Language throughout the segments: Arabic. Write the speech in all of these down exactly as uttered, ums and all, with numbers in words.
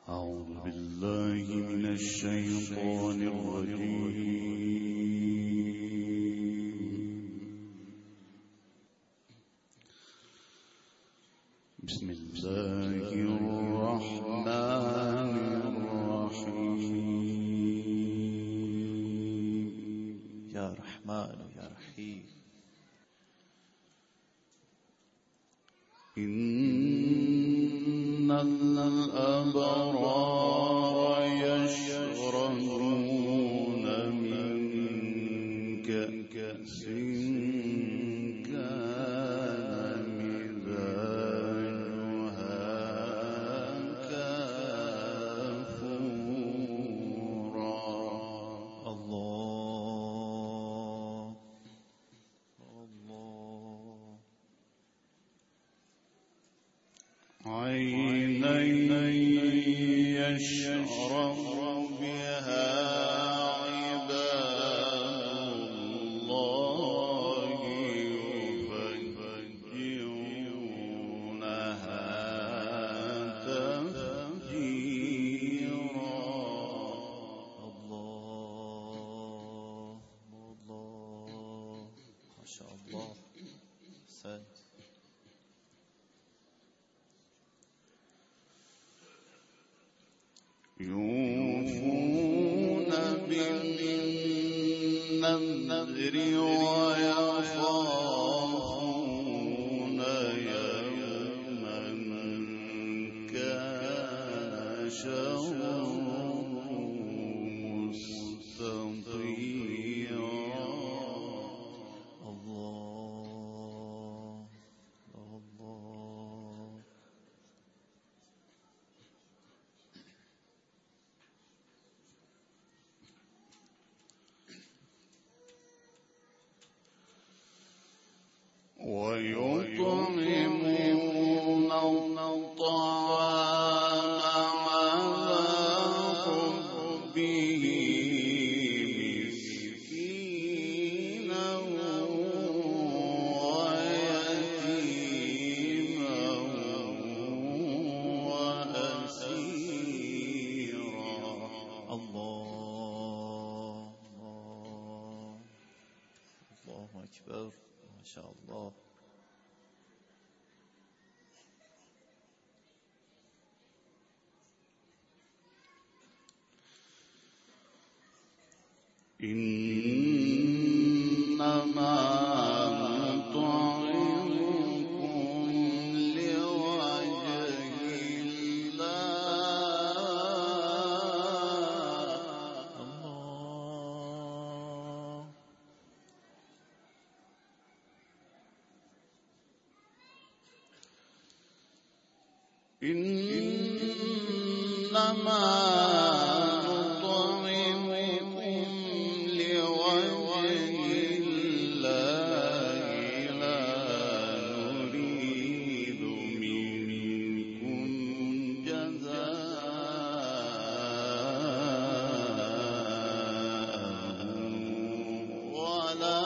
أعوذ بالله من الشيطان الرجيم. بسم الله الرحمن الرحيم. يا رحمن يا رحيم. إن الأبرار يشربون من كأس كان مزاجها كافورا. الله الله. عينا يشرب بها عباد الله يفجرونها تفجيرا. الله الله. ما شاء الله. أحسنت. يوفون بالنذر ويخافون يوما كان شره مستطيرا. الله الله. ويطعمون الطعام على حبه مسكينا ويتيما وأسيرا. الله الله. الله أكبر. ما شاء الله. إنما نطعمكم لوجه الله. الله. إنما نطعمكم لوجه الله لا نريد منكم جزاء ولا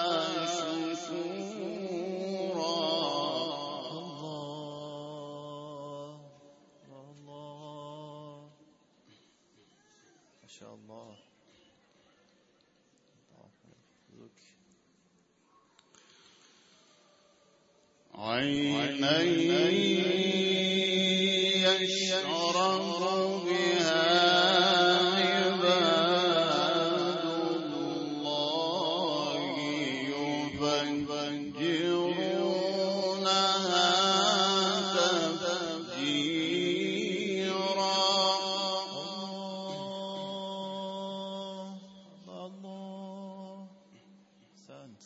شكورا. الله الله. ما شاء الله. عينا يشرب بها عباد الله يفجرونها تفجيرا. الله الله. أحسنت.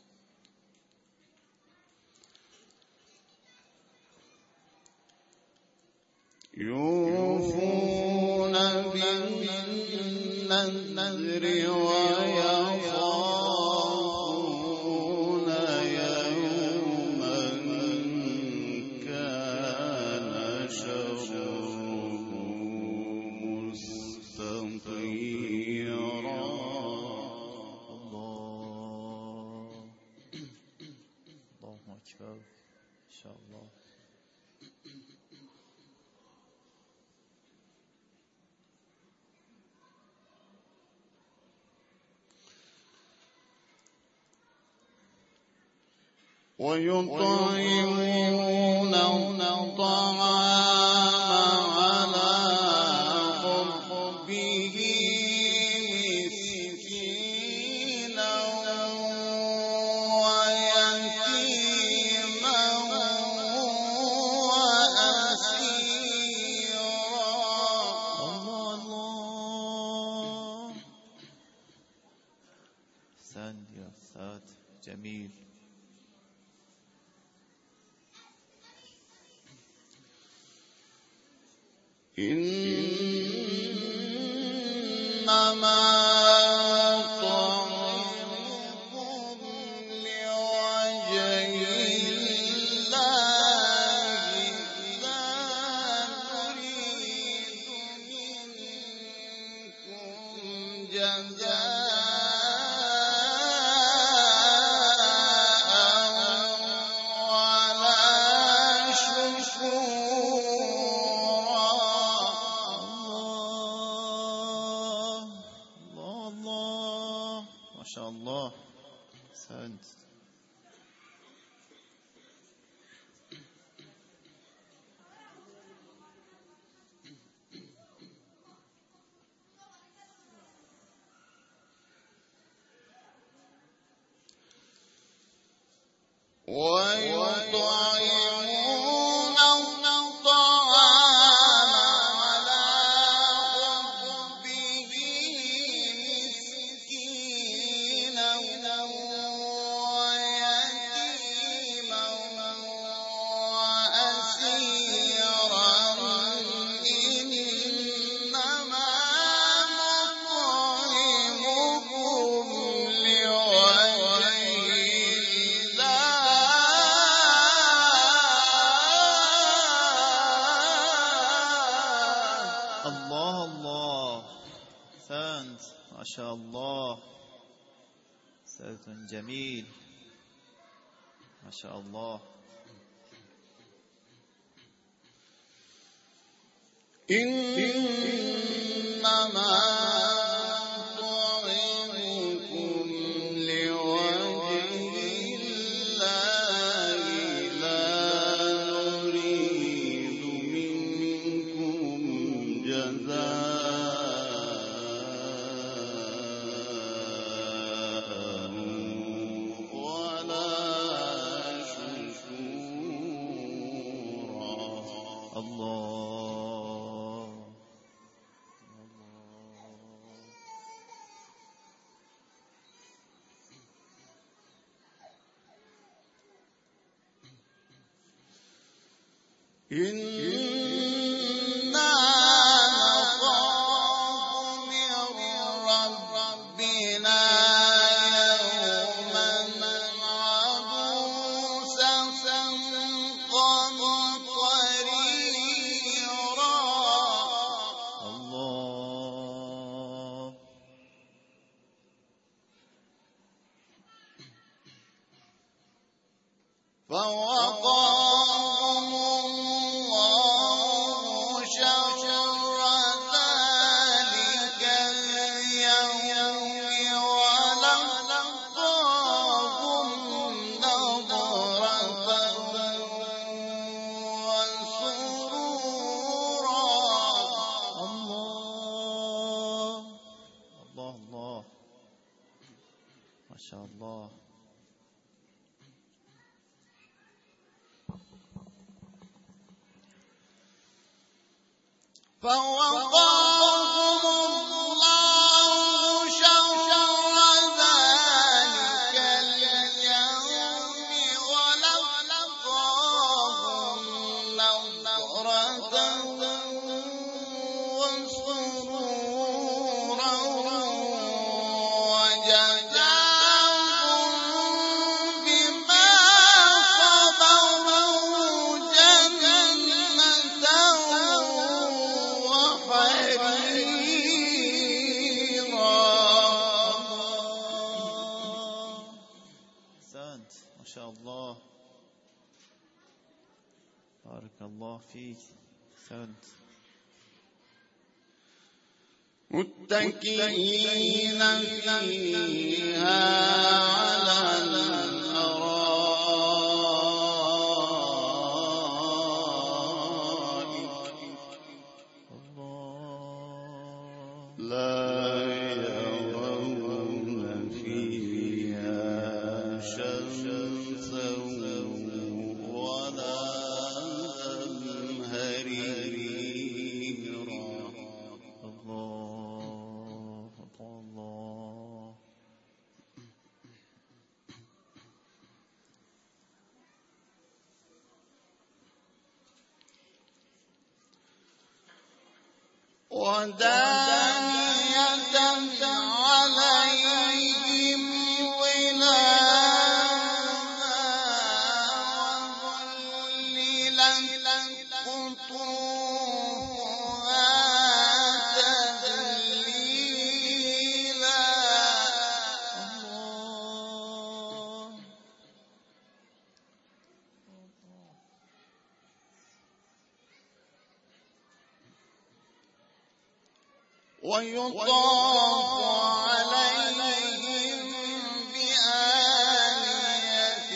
يوفون بالنذر ويخافون يوما كان شره مستطيرا. الله الله أكبر. إن شاء الله. ويطعمون الطعام على حبه مسكينا ويتيما وأسيرا. الله الله. أحسنت يا أستاذ، جميل. إنما طعمكم لوجه الله لا نريد منكم جزاء ولا شكورا. الله الله، ما شاء الله. أحسنت. ويطعمون الطعام على حبه مسكينا ويتيما وأسيرا. إنما نطعمكم لوجه الله الله. أحسنت، ما شاء الله. صوت جميل، ما شاء الله. إنما نطعمكم لوجه الله لا نريد منكم جزاء ولا شكورا. الله. إنا نخاف من ربنا يوما عبوسا قمطريرا. الله. فوقاهم الله شر ذلك اليوم ولقاهم نضرة وسرورا. الله الله الله، ما شاء الله. فوقاهم الله شر ذلك اليوم ولقاهم نضرة وسرورا وجزاهم بما صبروا جنة وحريرا. أحسنت، ما شاء الله. بارك الله فيك. أحسنت. متكئين فيها على الأرائك لا يرون فيها شمسا ولا زمهريرا. الله الله. ودانية عليهم ظلالها وظللت قطوفها تذليلا. ويطاف عليهم بآنية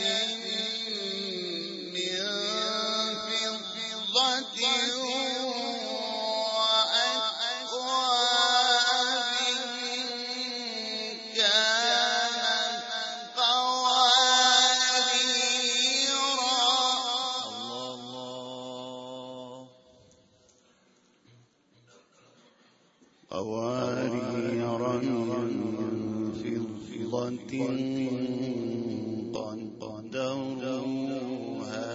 من فضة وأكواب كانت قواريرا. الله قواريرا من فضة قدروها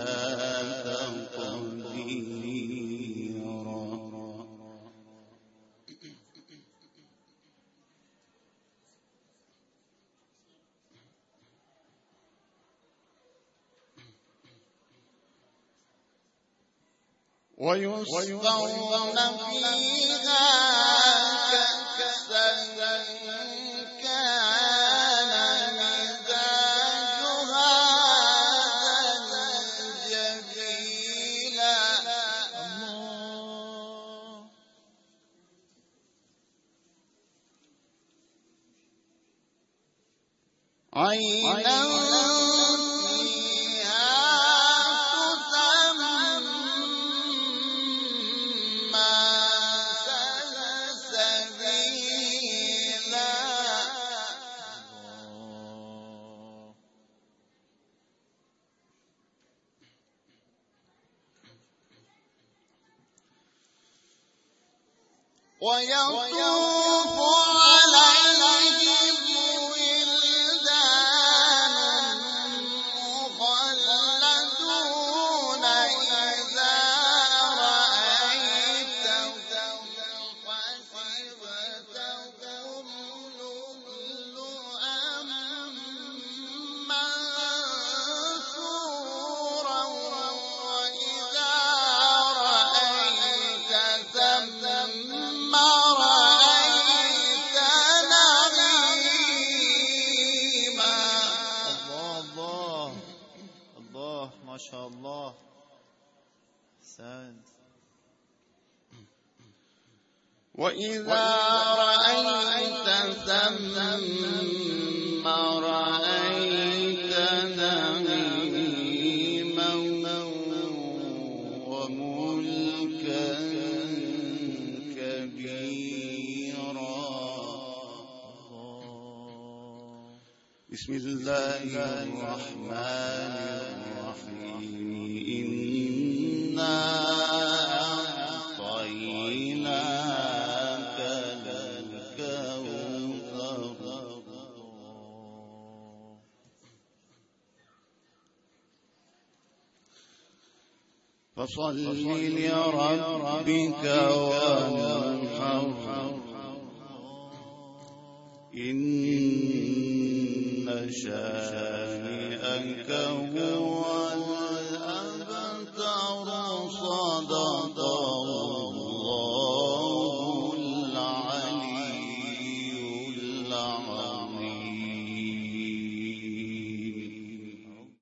تقديرا. ويسقون فيها كأسا كان مزاجها زنجبيلا. الله. عينا فيها تسمى سلسبيلا. الله. ويطوف عليهم ولدان مخلدون إذا رأيتهم حسبتهم لؤلؤا منثورا وإذا رأيت ثم رأيت نعيما. الله الله الله. ما شاء الله. أحسنت. وإذا رأيت ثم رأيت نعيما وملكا كبيرا. الله. بسم الله الرحمن الرحيم. إنا أعطيناك الكوثر. فصل لربك وانحر. إن شانئك هو